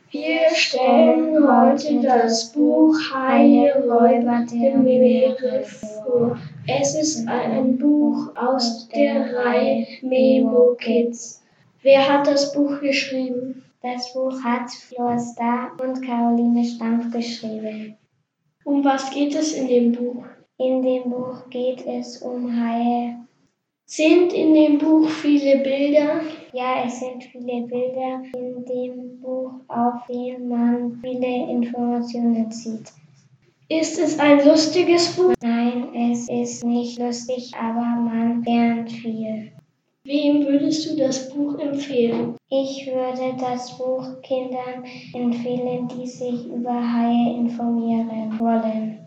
Wir stellen heute das Buch Haie, Räuber der Meere vor. Es ist ein Buch aus der Reihe Memo Kids. Wer hat das Buch geschrieben? Das Buch hat Flor Starr und Caroline Stampf geschrieben. Um was geht es in dem Buch? In dem Buch geht es um Haie. Sind in dem Buch viele Bilder? Ja, es sind viele Bilder in dem Buch, auf denen man viele Informationen sieht. Ist es ein lustiges Buch? Nein, es ist nicht lustig, aber man lernt viel. Wem würdest du das Buch empfehlen? Ich würde das Buch Kindern empfehlen, die sich über Haie informieren wollen.